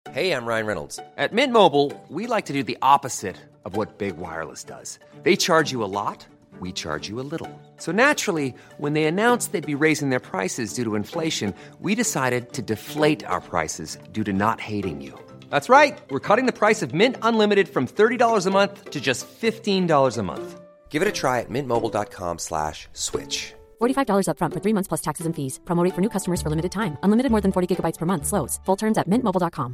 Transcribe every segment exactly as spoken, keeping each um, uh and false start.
Hey, I'm Ryan Reynolds. At Mint Mobile, we like to do the opposite of what Big Wireless does. They charge you a lot, we charge you a little. So naturally, when they announced they'd be raising their prices due to inflation, we decided to deflate our prices due to not hating you. That's right. We're cutting the price of Mint Unlimited from thirty dollars a month to just fifteen dollars a month. Give it a try at mintmobile.com slash switch. forty-five dollars up front for three months plus taxes and fees. Promo rate for new customers for limited time. Unlimited more than forty gigabytes per month. Slows full terms at mint mobile dot com.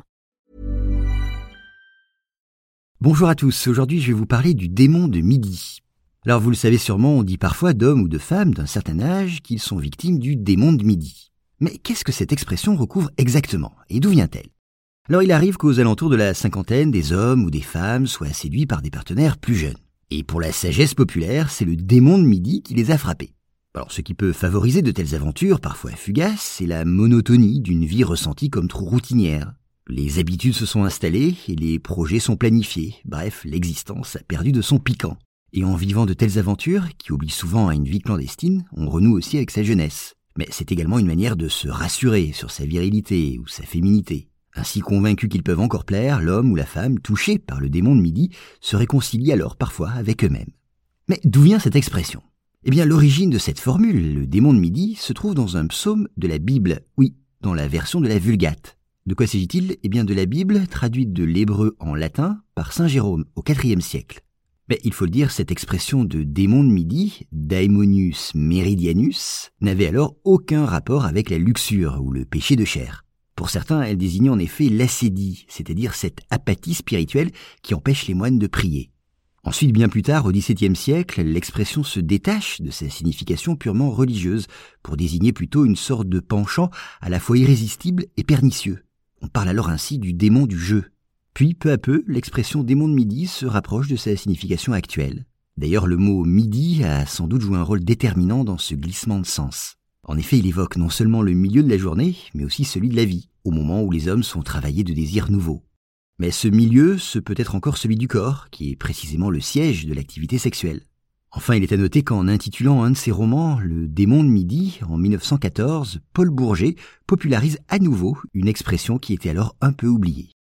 Bonjour à tous, aujourd'hui je vais vous parler du démon de midi. Alors vous le savez sûrement, on dit parfois d'hommes ou de femmes d'un certain âge qu'ils sont victimes du démon de midi. Mais qu'est-ce que cette expression recouvre exactement et d'où vient-elle ? Alors il arrive qu'aux alentours de la cinquantaine, des hommes ou des femmes soient séduits par des partenaires plus jeunes. Et pour la sagesse populaire, c'est le démon de midi qui les a frappés. Alors ce qui peut favoriser de telles aventures, parfois fugaces, c'est la monotonie d'une vie ressentie comme trop routinière. Les habitudes se sont installées et les projets sont planifiés. Bref, l'existence a perdu de son piquant. Et en vivant de telles aventures, qui obligent souvent à une vie clandestine, on renoue aussi avec sa jeunesse. Mais c'est également une manière de se rassurer sur sa virilité ou sa féminité. Ainsi convaincus qu'ils peuvent encore plaire, l'homme ou la femme, touchés par le démon de midi, se réconcilient alors parfois avec eux-mêmes. Mais d'où vient cette expression ? Eh bien, l'origine de cette formule, le démon de midi, se trouve dans un psaume de la Bible, oui, dans la version de la Vulgate. De quoi s'agit-il ? Eh bien de la Bible, traduite de l'hébreu en latin par saint Jérôme au quatrième siècle. Mais il faut le dire, cette expression de démon de midi, daemonius meridianus, n'avait alors aucun rapport avec la luxure ou le péché de chair. Pour certains, elle désignait en effet l'ascédie, c'est-à-dire cette apathie spirituelle qui empêche les moines de prier. Ensuite, bien plus tard, au dix-septième siècle, l'expression se détache de sa signification purement religieuse pour désigner plutôt une sorte de penchant à la fois irrésistible et pernicieux. On parle alors ainsi du démon du jeu. Puis, peu à peu, l'expression démon de midi se rapproche de sa signification actuelle. D'ailleurs, le mot midi a sans doute joué un rôle déterminant dans ce glissement de sens. En effet, il évoque non seulement le milieu de la journée, mais aussi celui de la vie, au moment où les hommes sont travaillés de désirs nouveaux. Mais ce milieu, ce peut être encore celui du corps, qui est précisément le siège de l'activité sexuelle. Enfin, il est à noter qu'en intitulant un de ses romans, Le démon de midi, en mille neuf cent quatorze, Paul Bourget popularise à nouveau une expression qui était alors un peu oubliée.